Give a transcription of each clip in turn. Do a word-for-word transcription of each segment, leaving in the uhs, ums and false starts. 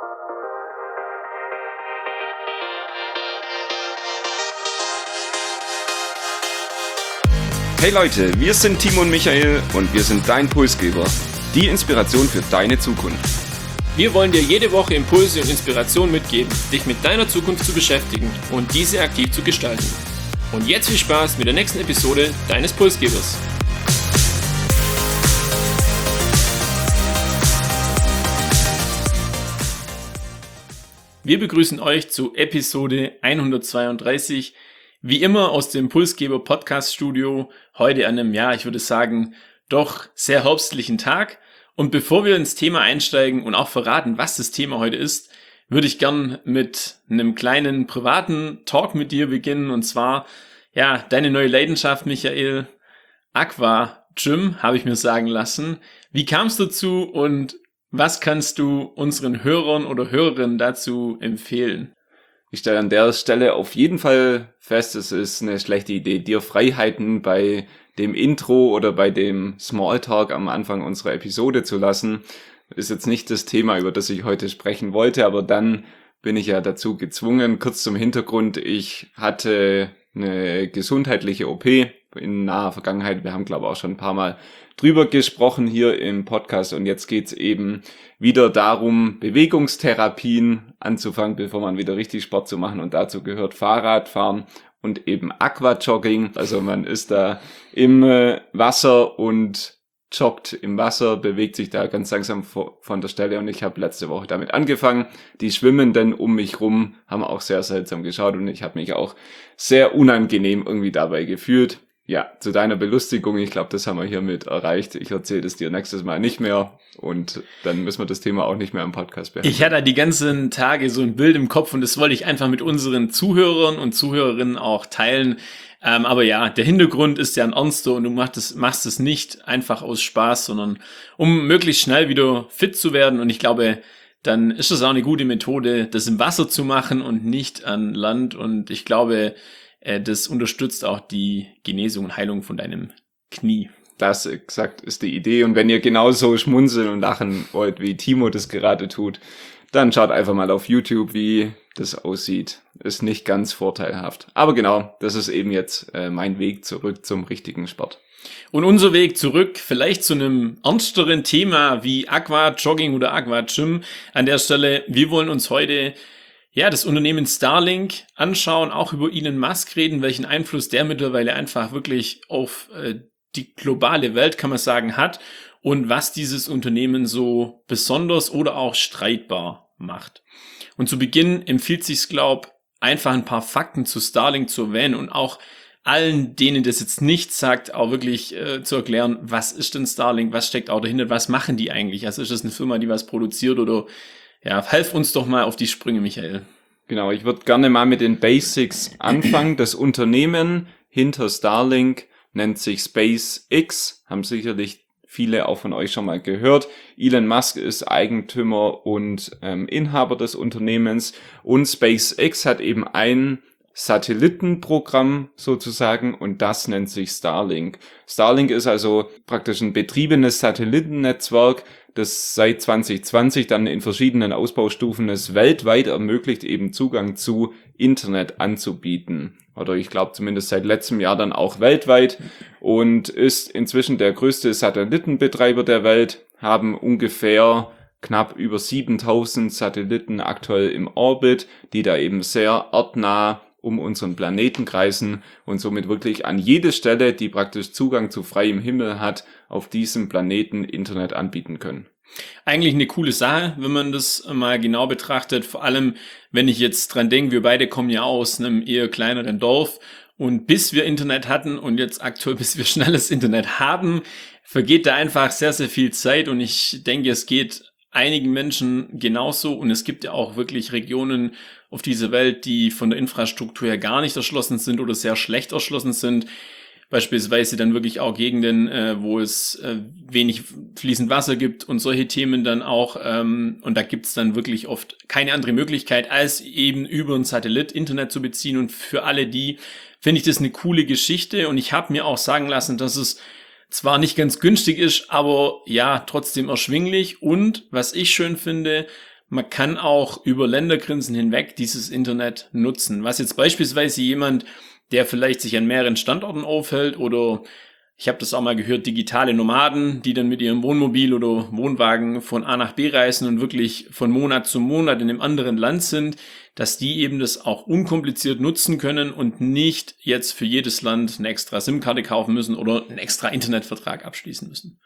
Hey Leute, wir sind Timo und Michael und wir sind dein Pulsgeber, die Inspiration für deine Zukunft. Wir wollen dir jede Woche Impulse und Inspiration mitgeben, dich mit deiner Zukunft zu beschäftigen und diese aktiv zu gestalten. Und jetzt viel Spaß mit der nächsten Episode deines Pulsgebers. Wir begrüßen euch zu Episode hundertzweiunddreißig. Wie immer aus dem Pulsgeber Podcast Studio, heute an einem, ja, ich würde sagen, doch sehr herbstlichen Tag. Und bevor wir ins Thema einsteigen und auch verraten, was das Thema heute ist, würde ich gern mit einem kleinen privaten Talk mit dir beginnen. Und zwar, ja, deine neue Leidenschaft, Michael, Aqua Gym, habe ich mir sagen lassen. Wie kam es dazu und was kannst du unseren Hörern oder Hörerinnen dazu empfehlen? Ich stelle an der Stelle auf jeden Fall fest, es ist eine schlechte Idee, dir Freiheiten bei dem Intro oder bei dem Smalltalk am Anfang unserer Episode zu lassen. Ist jetzt nicht das Thema, über das ich heute sprechen wollte, aber dann bin ich ja dazu gezwungen. Kurz zum Hintergrund, ich hatte eine gesundheitliche O P in naher Vergangenheit. Wir haben, glaube ich, auch schon ein paar Mal drüber gesprochen hier im Podcast und jetzt geht's eben wieder darum, Bewegungstherapien anzufangen, bevor man wieder richtig Sport zu machen, und dazu gehört Fahrradfahren und eben Aquajogging. Also man ist da im Wasser und joggt im Wasser, bewegt sich da ganz langsam von der Stelle, und ich habe letzte Woche damit angefangen. Die Schwimmenden um mich rum haben auch sehr seltsam geschaut und ich habe mich auch sehr unangenehm irgendwie dabei gefühlt. Ja, zu deiner Belustigung, ich glaube, das haben wir hiermit erreicht. Ich erzähle das dir nächstes Mal nicht mehr und dann müssen wir das Thema auch nicht mehr im Podcast behandeln. Ich hatte die ganzen Tage so ein Bild im Kopf und das wollte ich einfach mit unseren Zuhörern und Zuhörerinnen auch teilen. Ähm, aber ja, der Hintergrund ist ja ein ernster und du machst es, machst es nicht einfach aus Spaß, sondern um möglichst schnell wieder fit zu werden. Und ich glaube, dann ist das auch eine gute Methode, das im Wasser zu machen und nicht an Land. Und ich glaube, das unterstützt auch die Genesung und Heilung von deinem Knie. Das exakt ist die Idee. Und wenn ihr genauso schmunzeln und lachen wollt, wie Timo das gerade tut, dann schaut einfach mal auf YouTube, wie das aussieht. Ist nicht ganz vorteilhaft. Aber genau, das ist eben jetzt äh, mein Weg zurück zum richtigen Sport. Und unser Weg zurück vielleicht zu einem ernsteren Thema wie Aquajogging oder Aquagym. An der Stelle, wir wollen uns heute ja, das Unternehmen Starlink anschauen, auch über Elon Musk reden, welchen Einfluss der mittlerweile einfach wirklich auf äh, die globale Welt, kann man sagen, hat und was dieses Unternehmen so besonders oder auch streitbar macht. Und zu Beginn empfiehlt sich's, glaub, einfach ein paar Fakten zu Starlink zu erwähnen und auch allen, denen das jetzt nicht sagt, auch wirklich äh, zu erklären, was ist denn Starlink, was steckt auch dahinter, was machen die eigentlich? Also ist das eine Firma, die was produziert oder ja, helf uns doch mal auf die Sprünge, Michael. Genau, ich würde gerne mal mit den Basics anfangen. Das Unternehmen hinter Starlink nennt sich SpaceX, haben sicherlich viele auch von euch schon mal gehört. Elon Musk ist Eigentümer und ähm, Inhaber des Unternehmens und SpaceX hat eben ein Satellitenprogramm sozusagen und das nennt sich Starlink. Starlink ist also praktisch ein betriebenes Satellitennetzwerk, das seit zwanzig zwanzig dann in verschiedenen Ausbaustufen es weltweit ermöglicht, eben Zugang zu Internet anzubieten. Oder ich glaube zumindest seit letztem Jahr dann auch weltweit und ist inzwischen der größte Satellitenbetreiber der Welt, haben ungefähr knapp über siebentausend Satelliten aktuell im Orbit, die da eben sehr erdnah um unseren Planeten kreisen und somit wirklich an jede Stelle, die praktisch Zugang zu freiem Himmel hat, auf diesem Planeten Internet anbieten können. Eigentlich eine coole Sache, wenn man das mal genau betrachtet. Vor allem, wenn ich jetzt dran denke, wir beide kommen ja aus einem eher kleineren Dorf und bis wir Internet hatten und jetzt aktuell, bis wir schnelles Internet haben, vergeht da einfach sehr, sehr viel Zeit und ich denke, es geht einigen Menschen genauso und es gibt ja auch wirklich Regionen auf dieser Welt, die von der Infrastruktur her gar nicht erschlossen sind oder sehr schlecht erschlossen sind. Beispielsweise dann wirklich auch Gegenden, äh, wo es äh, wenig fließend Wasser gibt und solche Themen dann auch. Ähm, und da gibt's dann wirklich oft keine andere Möglichkeit, als eben über ein Satellit Internet zu beziehen. Und für alle die finde ich das eine coole Geschichte. Und ich habe mir auch sagen lassen, dass es zwar nicht ganz günstig ist, aber ja, trotzdem erschwinglich. Und was ich schön finde, man kann auch über Ländergrenzen hinweg dieses Internet nutzen. Was jetzt beispielsweise jemand, der vielleicht sich an mehreren Standorten aufhält oder ich habe das auch mal gehört, digitale Nomaden, die dann mit ihrem Wohnmobil oder Wohnwagen von A nach B reisen und wirklich von Monat zu Monat in einem anderen Land sind, dass die eben das auch unkompliziert nutzen können und nicht jetzt für jedes Land eine extra SIM-Karte kaufen müssen oder einen extra Internetvertrag abschließen müssen.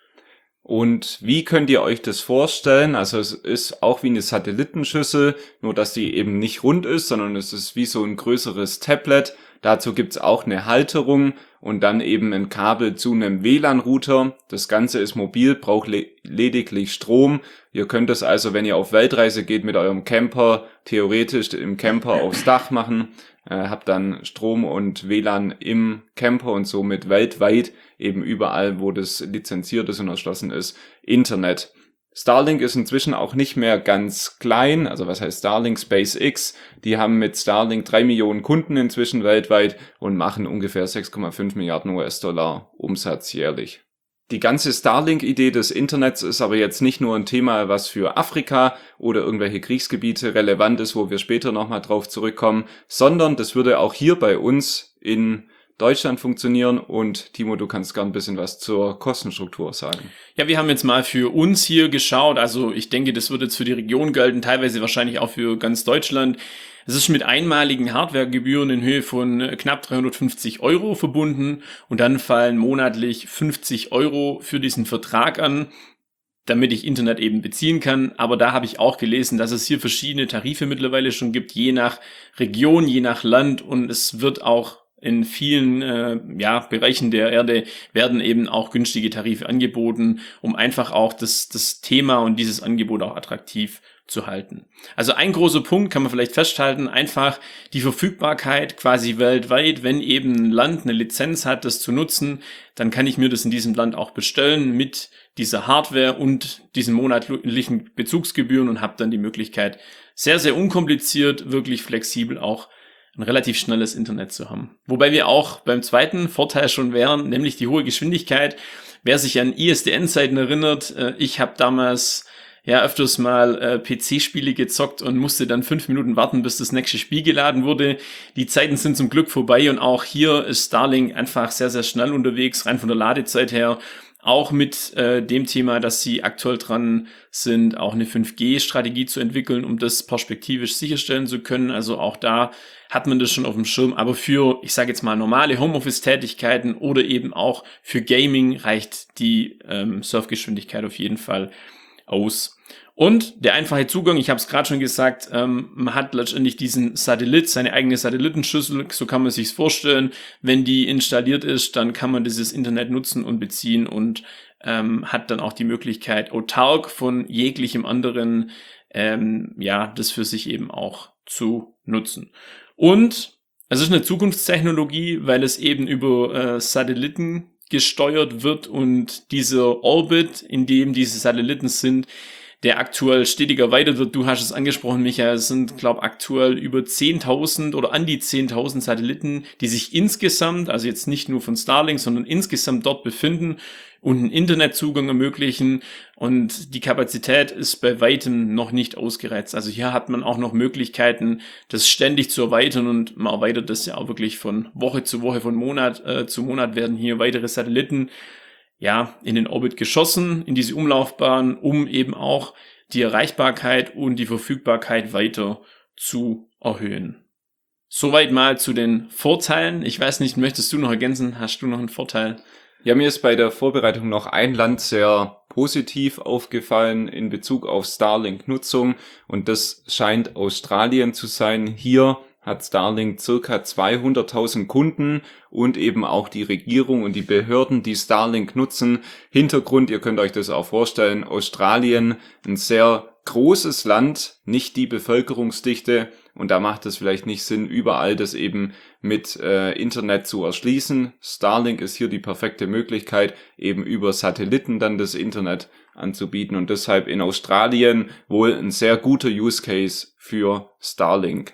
Und wie könnt ihr euch das vorstellen? Also es ist auch wie eine Satellitenschüssel, nur dass die eben nicht rund ist, sondern es ist wie so ein größeres Tablet. Dazu gibt's auch eine Halterung und dann eben ein Kabel zu einem W L A N-Router. Das Ganze ist mobil, braucht le- lediglich Strom. Ihr könnt es also, wenn ihr auf Weltreise geht mit eurem Camper, theoretisch im Camper aufs Dach machen. Äh, habt dann Strom und W L A N im Camper und somit weltweit eben überall, wo das lizenziert ist und erschlossen ist, Internet. Starlink ist inzwischen auch nicht mehr ganz klein, also was heißt Starlink? SpaceX, die haben mit Starlink drei Millionen Kunden inzwischen weltweit und machen ungefähr sechs Komma fünf Milliarden U S-Dollar Umsatz jährlich. Die ganze Starlink-Idee des Internets ist aber jetzt nicht nur ein Thema, was für Afrika oder irgendwelche Kriegsgebiete relevant ist, wo wir später nochmal drauf zurückkommen, sondern das würde auch hier bei uns in Deutschland funktionieren. Und Timo, du kannst gern ein bisschen was zur Kostenstruktur sagen. Ja, wir haben jetzt mal für uns hier geschaut. Also ich denke, das wird jetzt für die Region gelten, teilweise wahrscheinlich auch für ganz Deutschland. Es ist mit einmaligen Hardwaregebühren in Höhe von knapp dreihundertfünfzig Euro verbunden und dann fallen monatlich fünfzig Euro für diesen Vertrag an, damit ich Internet eben beziehen kann. Aber da habe ich auch gelesen, dass es hier verschiedene Tarife mittlerweile schon gibt, je nach Region, je nach Land, und es wird auch in vielen äh, ja, Bereichen der Erde werden eben auch günstige Tarife angeboten, um einfach auch das, das Thema und dieses Angebot auch attraktiv zu halten. Also ein großer Punkt kann man vielleicht festhalten, einfach die Verfügbarkeit quasi weltweit. Wenn eben ein Land eine Lizenz hat, das zu nutzen, dann kann ich mir das in diesem Land auch bestellen mit dieser Hardware und diesen monatlichen Bezugsgebühren und habe dann die Möglichkeit, sehr, sehr unkompliziert, wirklich flexibel auch ein relativ schnelles Internet zu haben. Wobei wir auch beim zweiten Vorteil schon wären, nämlich die hohe Geschwindigkeit. Wer sich an I S D N-Zeiten erinnert, äh, ich habe damals ja öfters mal äh, P C-Spiele gezockt und musste dann fünf Minuten warten, bis das nächste Spiel geladen wurde. Die Zeiten sind zum Glück vorbei und auch hier ist Starlink einfach sehr, sehr schnell unterwegs, rein von der Ladezeit her. Auch mit äh, dem Thema, dass sie aktuell dran sind, auch eine fünf G Strategie zu entwickeln, um das perspektivisch sicherstellen zu können. Also auch da hat man das schon auf dem Schirm. Aber für, ich sage jetzt mal, normale Homeoffice-Tätigkeiten oder eben auch für Gaming reicht die ähm, Surfgeschwindigkeit auf jeden Fall aus. Und der einfache Zugang, ich habe es gerade schon gesagt, ähm, man hat letztendlich diesen Satellit, seine eigene Satellitenschüssel, so kann man sich's vorstellen. Wenn die installiert ist, dann kann man dieses Internet nutzen und beziehen und ähm, hat dann auch die Möglichkeit, autark von jeglichem anderen, ähm, ja, das für sich eben auch zu nutzen. Und es ist eine Zukunftstechnologie, weil es eben über äh, Satelliten gesteuert wird und dieser Orbit, in dem diese Satelliten sind, der aktuell stetig erweitert wird. Du hast es angesprochen, Michael, es sind, glaube ich, aktuell über zehntausend oder an die zehntausend Satelliten, die sich insgesamt, also jetzt nicht nur von Starlink, sondern insgesamt dort befinden und einen Internetzugang ermöglichen. Und die Kapazität ist bei weitem noch nicht ausgereizt. Also hier hat man auch noch Möglichkeiten, das ständig zu erweitern, und man erweitert das ja auch wirklich von Woche zu Woche, von Monat äh, zu Monat werden hier weitere Satelliten ja, in den Orbit geschossen, in diese Umlaufbahn, um eben auch die Erreichbarkeit und die Verfügbarkeit weiter zu erhöhen. Soweit mal zu den Vorteilen. Ich weiß nicht, möchtest du noch ergänzen? Hast du noch einen Vorteil? Ja, mir ist bei der Vorbereitung noch ein Land sehr positiv aufgefallen in Bezug auf Starlink-Nutzung, und das scheint Australien zu sein. Hier hat Starlink circa zweihunderttausend Kunden und eben auch die Regierung und die Behörden, die Starlink nutzen. Hintergrund, ihr könnt euch das auch vorstellen, Australien, ein sehr großes Land, nicht die Bevölkerungsdichte, und da macht es vielleicht nicht Sinn, überall das eben mit äh, Internet zu erschließen. Starlink ist hier die perfekte Möglichkeit, eben über Satelliten dann das Internet anzubieten, und deshalb in Australien wohl ein sehr guter Use Case für Starlink.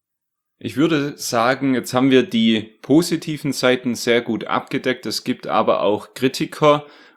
Ich würde sagen, jetzt haben wir die positiven Seiten sehr gut abgedeckt. Es gibt aber auch Kritiker,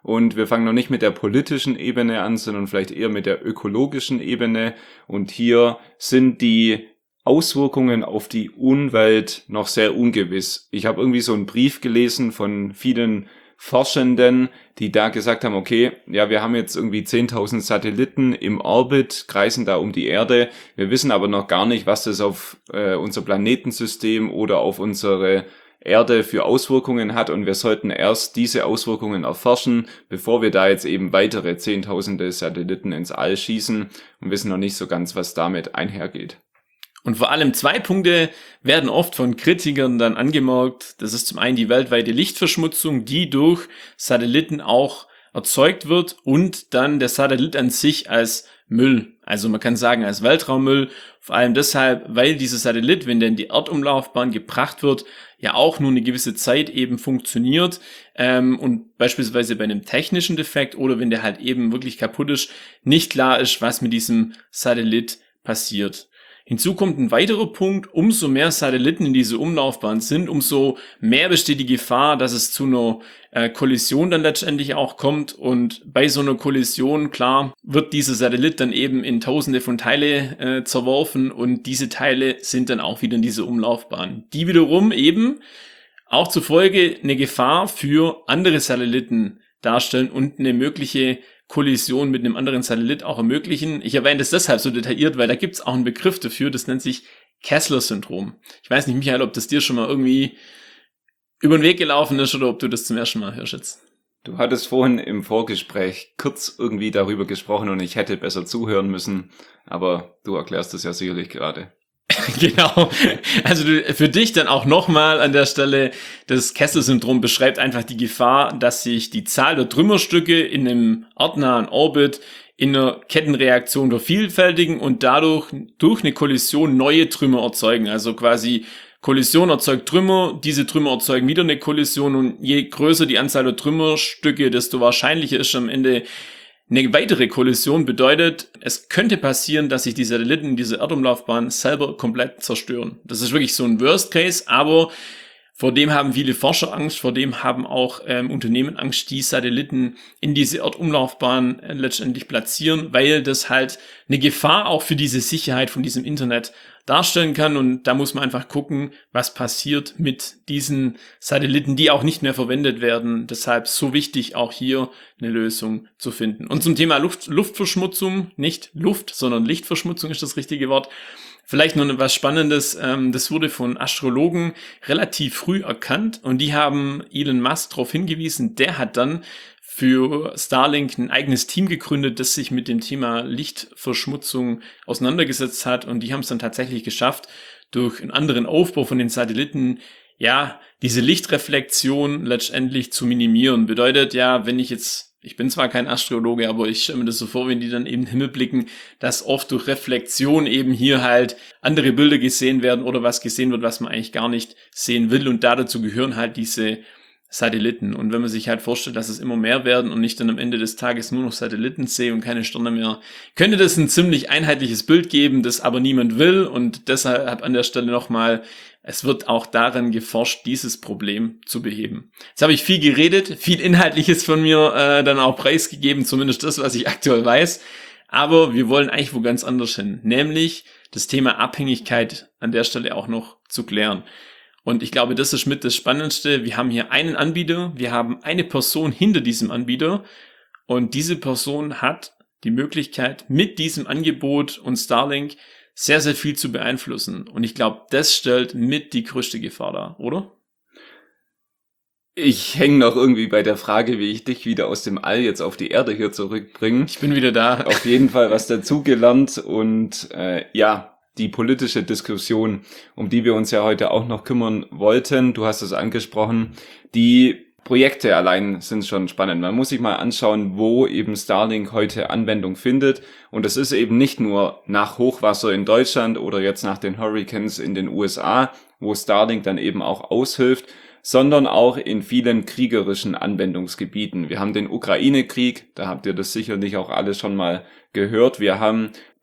Und wir fangen noch nicht mit der politischen Ebene an, sondern vielleicht eher mit der ökologischen Ebene. Und hier sind die Auswirkungen auf die Umwelt noch sehr ungewiss. Ich habe irgendwie so einen Brief gelesen von vielen Forschenden, die da gesagt haben, okay, ja, wir haben jetzt irgendwie zehntausend Satelliten im Orbit, kreisen da um die Erde. Wir wissen aber noch gar nicht, was das auf äh, unser Planetensystem oder auf unsere Erde für Auswirkungen hat, und wir sollten erst diese Auswirkungen erforschen, bevor wir da jetzt eben weitere zehntausende Satelliten ins All schießen, und wissen noch nicht so ganz, was damit einhergeht. Und vor allem zwei Punkte werden oft von Kritikern dann angemerkt. Das ist zum einen die weltweite Lichtverschmutzung, die durch Satelliten auch erzeugt wird, und dann der Satellit an sich als Müll. Also man kann sagen als Weltraummüll, vor allem deshalb, weil dieser Satellit, wenn der in die Erdumlaufbahn gebracht wird, ja auch nur eine gewisse Zeit eben funktioniert, ähm, und beispielsweise bei einem technischen Defekt oder wenn der halt eben wirklich kaputt ist, nicht klar ist, was mit diesem Satellit passiert. Hinzu kommt ein weiterer Punkt: Umso mehr Satelliten in diese Umlaufbahn sind, umso mehr besteht die Gefahr, dass es zu einer äh, Kollision dann letztendlich auch kommt. Und bei so einer Kollision, klar, wird dieser Satellit dann eben in tausende von Teile äh, zerworfen, und diese Teile sind dann auch wieder in dieser Umlaufbahn, die wiederum eben auch zur Folge eine Gefahr für andere Satelliten darstellen und eine mögliche Kollision mit einem anderen Satellit auch ermöglichen. Ich erwähne das deshalb so detailliert, weil da gibt es auch einen Begriff dafür, das nennt sich Kessler-Syndrom. Ich weiß nicht, Michael, ob das dir schon mal irgendwie über den Weg gelaufen ist oder ob du das zum ersten Mal hörst jetzt. Du hattest vorhin im Vorgespräch kurz irgendwie darüber gesprochen und ich hätte besser zuhören müssen, aber du erklärst es ja sicherlich gerade. Genau. Also du, für dich dann auch nochmal an der Stelle, das Kessler-Syndrom beschreibt einfach die Gefahr, dass sich die Zahl der Trümmerstücke in einem erdnahen Orbit in einer Kettenreaktion vervielfältigen und dadurch durch eine Kollision neue Trümmer erzeugen. Also quasi Kollision erzeugt Trümmer, diese Trümmer erzeugen wieder eine Kollision, und je größer die Anzahl der Trümmerstücke, desto wahrscheinlicher ist am Ende eine weitere Kollision. Bedeutet, es könnte passieren, dass sich die Satelliten in dieser Erdumlaufbahn selber komplett zerstören. Das ist wirklich so ein Worst Case, aber vor dem haben viele Forscher Angst, vor dem haben auch ähm, Unternehmen Angst, die Satelliten in diese Erdumlaufbahn äh, letztendlich platzieren, weil das halt eine Gefahr auch für diese Sicherheit von diesem Internet darstellen kann. Und da muss man einfach gucken, was passiert mit diesen Satelliten, die auch nicht mehr verwendet werden. Deshalb so wichtig, auch hier eine Lösung zu finden. Und zum Thema Luft, Luftverschmutzung, nicht Luft, sondern Lichtverschmutzung ist das richtige Wort. Vielleicht noch was Spannendes, ähm, das wurde von Astrologen relativ früh erkannt, und die haben Elon Musk darauf hingewiesen. Der hat dann für Starlink ein eigenes Team gegründet, das sich mit dem Thema Lichtverschmutzung auseinandergesetzt hat, und die haben es dann tatsächlich geschafft, durch einen anderen Aufbau von den Satelliten, ja, diese Lichtreflexion letztendlich zu minimieren. Bedeutet ja, wenn ich jetzt, ich bin zwar kein Astrologe, aber ich stelle mir das so vor, wenn die dann eben in den Himmel blicken, dass oft durch Reflexion eben hier halt andere Bilder gesehen werden oder was gesehen wird, was man eigentlich gar nicht sehen will, und da dazu gehören halt diese Satelliten. Und wenn man sich halt vorstellt, dass es immer mehr werden und nicht dann am Ende des Tages nur noch Satelliten sehe und keine Sterne mehr, könnte das ein ziemlich einheitliches Bild geben, das aber niemand will. Und deshalb an der Stelle nochmal, es wird auch daran geforscht, dieses Problem zu beheben. Jetzt habe ich viel geredet, viel Inhaltliches von mir äh, dann auch preisgegeben, zumindest das, was ich aktuell weiß. Aber wir wollen eigentlich wo ganz anders hin, nämlich das Thema Abhängigkeit an der Stelle auch noch zu klären. Und ich glaube, das ist mit das Spannendste. Wir haben hier einen Anbieter, wir haben eine Person hinter diesem Anbieter, und diese Person hat die Möglichkeit, mit diesem Angebot und Starlink sehr, sehr viel zu beeinflussen. Und ich glaube, das stellt mit die größte Gefahr dar, oder? Ich hänge noch irgendwie bei der Frage, wie ich dich wieder aus dem All jetzt auf die Erde hier zurückbringe. Ich bin wieder da. Auf jeden Fall was dazugelernt, und äh, ja, die politische Diskussion, um die wir uns ja heute auch noch kümmern wollten, du hast es angesprochen, die Projekte allein sind schon spannend. Man muss sich mal anschauen, wo eben Starlink heute Anwendung findet, und es ist eben nicht nur nach Hochwasser in Deutschland oder jetzt nach den Hurricanes in den U S A, wo Starlink dann eben auch aushilft, sondern auch in vielen kriegerischen Anwendungsgebieten. Wir haben den Ukraine-Krieg, da habt ihr das sicherlich auch alle schon mal gehört. Wir haben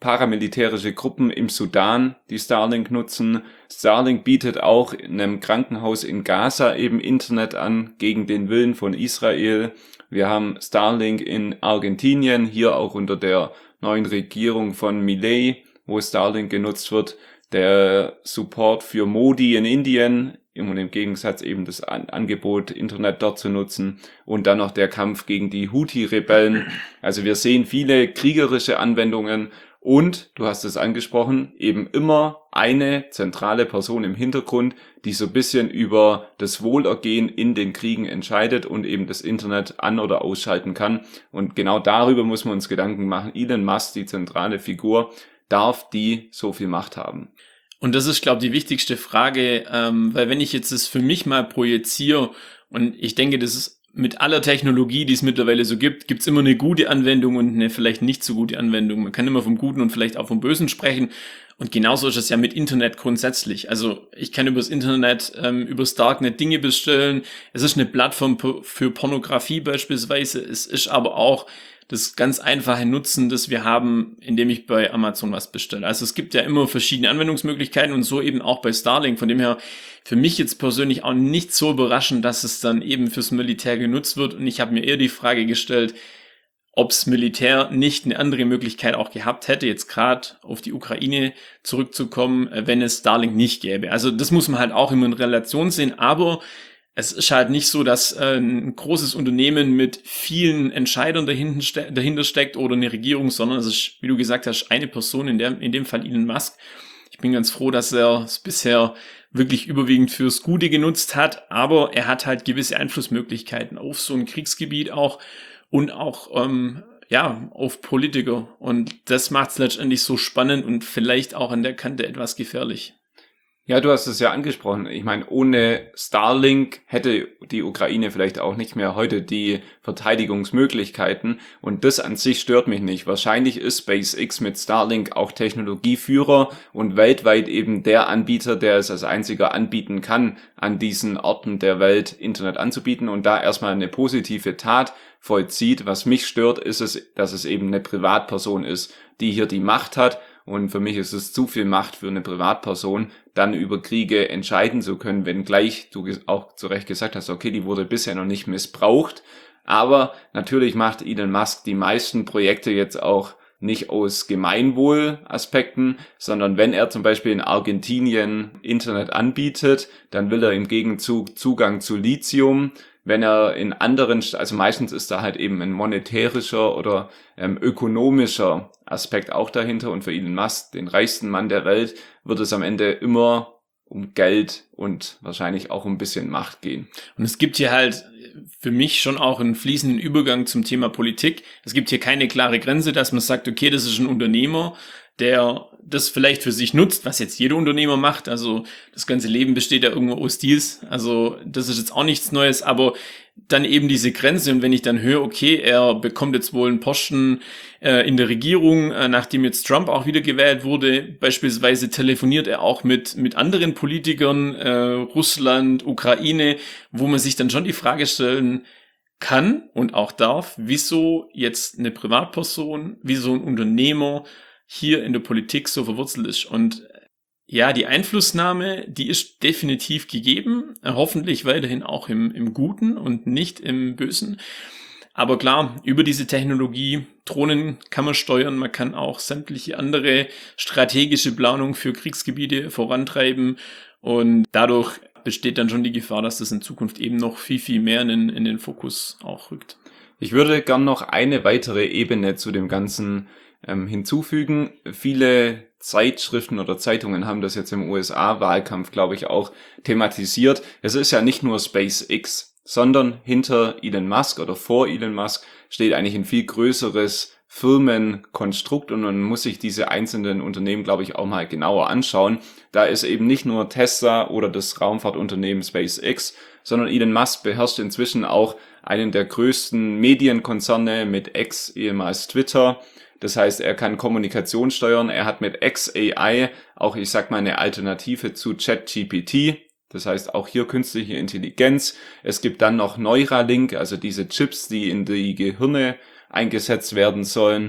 paramilitärische Gruppen im Sudan, die Starlink nutzen. Starlink bietet auch in einem Krankenhaus in Gaza eben Internet an, gegen den Willen von Israel. Wir haben Starlink in Argentinien, hier auch unter der neuen Regierung von Milei, wo Starlink genutzt wird. Der Support für Modi in Indien, und im Gegensatz eben das Angebot, Internet dort zu nutzen. Und dann noch der Kampf gegen die Houthi-Rebellen. Also wir sehen viele kriegerische Anwendungen. Und, du hast es angesprochen, eben immer eine zentrale Person im Hintergrund, die so ein bisschen über das Wohlergehen in den Kriegen entscheidet und eben das Internet an- oder ausschalten kann. Und genau darüber muss man uns Gedanken machen. Elon Musk, die zentrale Figur, darf die so viel Macht haben? Und das ist, glaube ich, die wichtigste Frage, ähm, weil wenn ich jetzt das für mich mal projiziere, und ich denke, das ist mit aller Technologie, die es mittlerweile so gibt, gibt's immer eine gute Anwendung und eine vielleicht nicht so gute Anwendung. Man kann immer vom Guten und vielleicht auch vom Bösen sprechen. Und genauso ist es ja mit Internet grundsätzlich. Also ich kann übers Internet, ähm, übers Darknet Dinge bestellen. Es ist eine Plattform für Pornografie beispielsweise. Es ist aber auch das ganz einfache Nutzen, das wir haben, indem ich bei Amazon was bestelle. Also es gibt ja immer verschiedene Anwendungsmöglichkeiten und so eben auch bei Starlink. Von dem her für mich jetzt persönlich auch nicht so überraschend, dass es dann eben fürs Militär genutzt wird. Und ich habe mir eher die Frage gestellt, ob's Militär nicht eine andere Möglichkeit auch gehabt hätte, jetzt gerade auf die Ukraine zurückzukommen, wenn es Starlink nicht gäbe. Also das muss man halt auch immer in Relation sehen, aber es ist halt nicht so, dass äh, ein großes Unternehmen mit vielen Entscheidern dahinten ste- dahinter steckt oder eine Regierung, sondern es ist, wie du gesagt hast, eine Person, in, der, in dem Fall Elon Musk. Ich bin ganz froh, dass er es bisher wirklich überwiegend fürs Gute genutzt hat, aber er hat halt gewisse Einflussmöglichkeiten auf so ein Kriegsgebiet auch und auch ähm, ja auf Politiker. Und das macht es letztendlich so spannend und vielleicht auch an der Kante etwas gefährlich. Ja, du hast es ja angesprochen. Ich meine, ohne Starlink hätte die Ukraine vielleicht auch nicht mehr heute die Verteidigungsmöglichkeiten. Und das an sich stört mich nicht. Wahrscheinlich ist SpaceX mit Starlink auch Technologieführer und weltweit eben der Anbieter, der es als einziger anbieten kann, an diesen Orten der Welt Internet anzubieten und da erstmal eine positive Tat vollzieht. Was mich stört, ist es, dass es eben eine Privatperson ist, die hier die Macht hat. Und für mich ist es zu viel Macht für eine Privatperson, dann über Kriege entscheiden zu können, wenngleich du auch zu Recht gesagt hast, okay, die wurde bisher noch nicht missbraucht. Aber natürlich macht Elon Musk die meisten Projekte jetzt auch nicht aus Gemeinwohlaspekten, sondern wenn er zum Beispiel in Argentinien Internet anbietet, dann will er im Gegenzug Zugang zu Lithium. Wenn er in anderen, also meistens ist da halt eben ein monetärischer oder ähm, ökonomischer Aspekt auch dahinter und für Elon Musk, den reichsten Mann der Welt, wird es am Ende immer um Geld und wahrscheinlich auch um ein bisschen Macht gehen. Und es gibt hier halt für mich schon auch einen fließenden Übergang zum Thema Politik. Es gibt hier keine klare Grenze, dass man sagt, okay, das ist ein Unternehmer, der das vielleicht für sich nutzt, was jetzt jeder Unternehmer macht. Also das ganze Leben besteht ja irgendwo aus Deals. Also das ist jetzt auch nichts Neues, aber dann eben diese Grenze. Und wenn ich dann höre, okay, er bekommt jetzt wohl einen Posten äh, in der Regierung, äh, nachdem jetzt Trump auch wieder gewählt wurde, beispielsweise telefoniert er auch mit mit anderen Politikern, äh, Russland, Ukraine, wo man sich dann schon die Frage stellen kann und auch darf, wieso jetzt eine Privatperson, wieso ein Unternehmer hier in der Politik so verwurzelt ist. Und ja, die Einflussnahme, die ist definitiv gegeben, hoffentlich weiterhin auch im, im Guten und nicht im Bösen. Aber klar, über diese Technologie, Drohnen kann man steuern, man kann auch sämtliche andere strategische Planung für Kriegsgebiete vorantreiben und dadurch besteht dann schon die Gefahr, dass das in Zukunft eben noch viel, viel mehr in, in den Fokus auch rückt. Ich würde gern noch eine weitere Ebene zu dem Ganzen ähm, hinzufügen. Viele Zeitschriften oder Zeitungen haben das jetzt im U S A-Wahlkampf, glaube ich, auch thematisiert. Es ist ja nicht nur SpaceX, sondern hinter Elon Musk oder vor Elon Musk steht eigentlich ein viel größeres Firmenkonstrukt und man muss sich diese einzelnen Unternehmen, glaube ich, auch mal genauer anschauen. Da ist eben nicht nur Tesla oder das Raumfahrtunternehmen SpaceX, sondern Elon Musk beherrscht inzwischen auch einen der größten Medienkonzerne mit X, ehemals Twitter. Das heißt, er kann Kommunikation steuern. Er hat mit X A I auch, ich sag mal, eine Alternative zu ChatGPT. Das heißt, auch hier künstliche Intelligenz. Es gibt dann noch Neuralink, also diese Chips, die in die Gehirne eingesetzt werden sollen.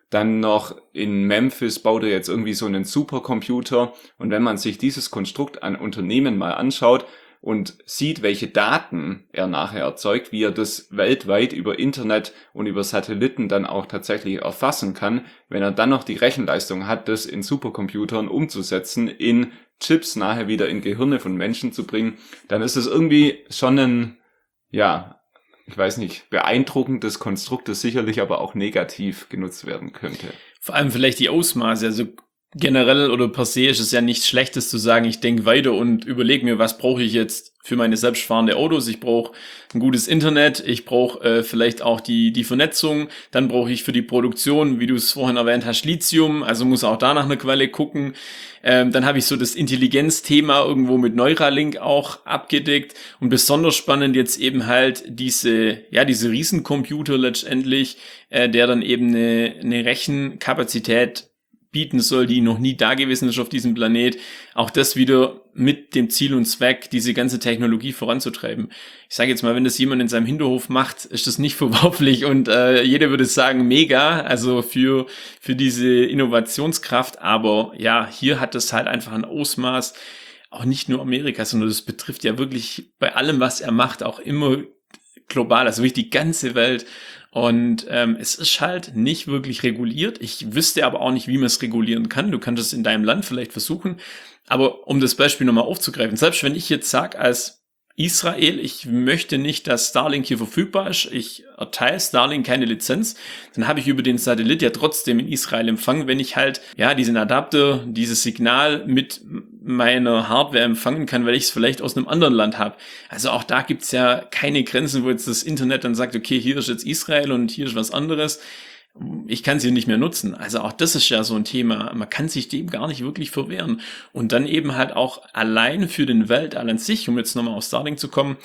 Dann noch in Memphis baut er jetzt irgendwie so einen Supercomputer. Und wenn man sich dieses Konstrukt an Unternehmen mal anschaut und sieht, welche Daten er nachher erzeugt, wie er das weltweit über Internet und über Satelliten dann auch tatsächlich erfassen kann, wenn er dann noch die Rechenleistung hat, das in Supercomputern umzusetzen, in Chips nachher wieder in Gehirne von Menschen zu bringen, dann ist es irgendwie schon ein, ja, ich weiß nicht, beeindruckendes Konstrukt, das sicherlich aber auch negativ genutzt werden könnte. Vor allem vielleicht die Ausmaße, also generell oder per se ist es ja nichts Schlechtes zu sagen, ich denke weiter und überlege mir, was brauche ich jetzt für meine selbstfahrende Autos. Ich brauche ein gutes Internet, ich brauche äh, vielleicht auch die die Vernetzung, dann brauche ich für die Produktion, wie du es vorhin erwähnt hast, Lithium, also muss auch da nach einer Quelle gucken. Ähm, dann habe ich so das Intelligenzthema irgendwo mit Neuralink auch abgedeckt und besonders spannend jetzt eben halt diese, ja, diese Riesencomputer letztendlich, äh, der dann eben eine, eine Rechenkapazität bieten soll, die noch nie da gewesen ist auf diesem Planet. Auch das wieder mit dem Ziel und Zweck, diese ganze Technologie voranzutreiben. Ich sage jetzt mal, wenn das jemand in seinem Hinterhof macht, ist das nicht verwerflich und äh, jeder würde sagen, mega, also für für diese Innovationskraft. Aber ja, hier hat das halt einfach ein Ausmaß, auch nicht nur Amerika, sondern das betrifft ja wirklich bei allem, was er macht, auch immer global, also wirklich die ganze Welt. Und ähm, es ist halt nicht wirklich reguliert. Ich wüsste aber auch nicht, wie man es regulieren kann. Du kannst es in deinem Land vielleicht versuchen. Aber um das Beispiel nochmal aufzugreifen, selbst wenn ich jetzt sage als Israel, ich möchte nicht, dass Starlink hier verfügbar ist, ich erteile Starlink keine Lizenz, dann habe ich über den Satellit ja trotzdem in Israel Empfang, wenn ich halt ja diesen Adapter, dieses Signal mit meiner Hardware empfangen kann, weil ich es vielleicht aus einem anderen Land habe. Also auch da gibt's ja keine Grenzen, wo jetzt das Internet dann sagt, okay, hier ist jetzt Israel und hier ist was anderes. Ich kann sie nicht mehr nutzen. Also auch das ist ja so ein Thema. Man kann sich dem gar nicht wirklich verwehren. Und dann eben halt auch allein für den Weltall an sich, um jetzt nochmal auf Starlink zu kommen,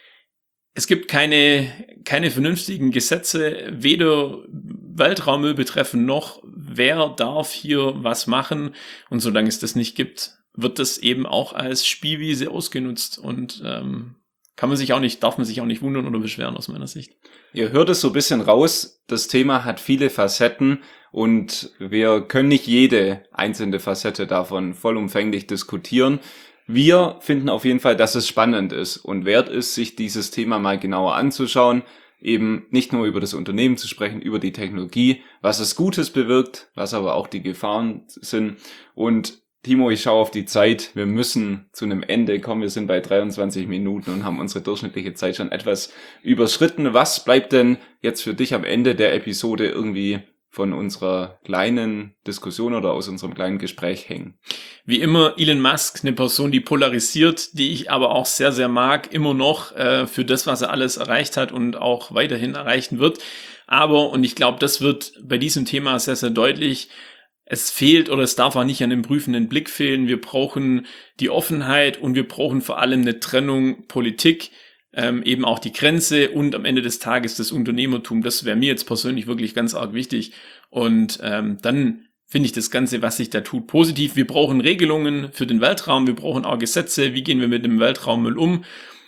es gibt keine, keine vernünftigen Gesetze, weder Weltraummüll betreffen noch, wer darf hier was machen. Und solange es das nicht gibt, wird das eben auch als Spielwiese ausgenutzt. Und ähm, kann man sich auch nicht, darf man sich auch nicht wundern oder beschweren aus meiner Sicht. Ihr hört es so ein bisschen raus, das Thema hat viele Facetten und wir können nicht jede einzelne Facette davon vollumfänglich diskutieren. Wir finden auf jeden Fall, dass es spannend ist und wert ist, sich dieses Thema mal genauer anzuschauen, eben nicht nur über das Unternehmen zu sprechen, über die Technologie, was es Gutes bewirkt, was aber auch die Gefahren sind. Und Timo, ich schaue auf die Zeit. Wir müssen zu einem Ende kommen. Wir sind bei dreiundzwanzig Minuten und haben unsere durchschnittliche Zeit schon etwas überschritten. Was bleibt denn jetzt für dich am Ende der Episode irgendwie von unserer kleinen Diskussion oder aus unserem kleinen Gespräch hängen? Wie immer Elon Musk, eine Person, die polarisiert, die ich aber auch sehr, sehr mag, immer noch äh, für das, was er alles erreicht hat und auch weiterhin erreichen wird. Aber, und ich glaube, das wird bei diesem Thema sehr, sehr deutlich, es fehlt oder es darf auch nicht an dem prüfenden Blick fehlen. Wir brauchen die Offenheit und wir brauchen vor allem eine Trennung Politik, ähm, eben auch die Grenze und am Ende des Tages das Unternehmertum. Das wäre mir jetzt persönlich wirklich ganz arg wichtig. Und ähm, dann finde ich das Ganze, was sich da tut, positiv. Wir brauchen Regelungen für den Weltraum. Wir brauchen auch Gesetze. Wie gehen wir mit dem Weltraummüll um?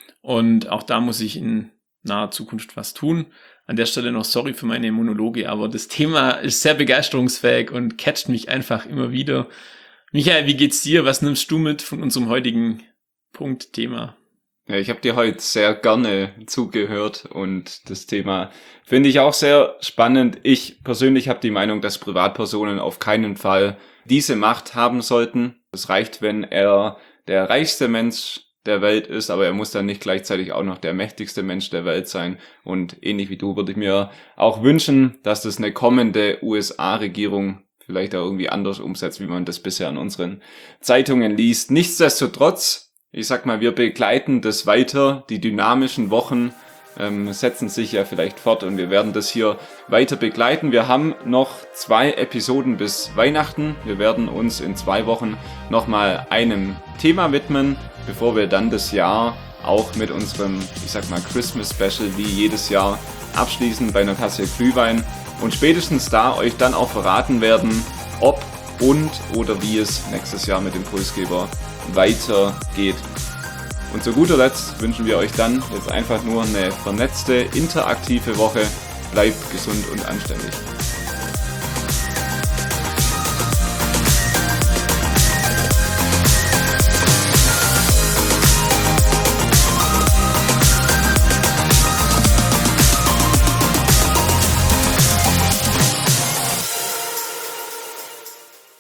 Und auch da muss ich in naher Zukunft was tun. An der Stelle noch sorry für meine Monologe, aber das Thema ist sehr begeisterungsfähig und catcht mich einfach immer wieder. Michael, wie geht's dir? Was nimmst du mit von unserem heutigen Punktthema? Ja, ich habe dir heute sehr gerne zugehört und das Thema finde ich auch sehr spannend. Ich persönlich habe die Meinung, dass Privatpersonen auf keinen Fall diese Macht haben sollten. Es reicht, wenn er der reichste Mensch der Welt ist, aber er muss dann nicht gleichzeitig auch noch der mächtigste Mensch der Welt sein. Und ähnlich wie du würde ich mir auch wünschen, dass das eine kommende U S A-Regierung vielleicht auch irgendwie anders umsetzt, wie man das bisher in unseren Zeitungen liest. Nichtsdestotrotz, ich sag mal, wir begleiten das weiter. Die dynamischen Wochen ähm, setzen sich ja vielleicht fort und wir werden das hier weiter begleiten. Wir haben noch zwei Episoden bis Weihnachten. Wir werden uns in zwei Wochen nochmal einem Thema widmen, bevor wir dann das Jahr auch mit unserem, ich sag mal, Christmas Special wie jedes Jahr abschließen bei einer Tasse Glühwein und spätestens da euch dann auch verraten werden, ob und oder wie es nächstes Jahr mit dem Impulsgeber weitergeht. Und zu guter Letzt wünschen wir euch dann jetzt einfach nur eine vernetzte, interaktive Woche. Bleibt gesund und anständig.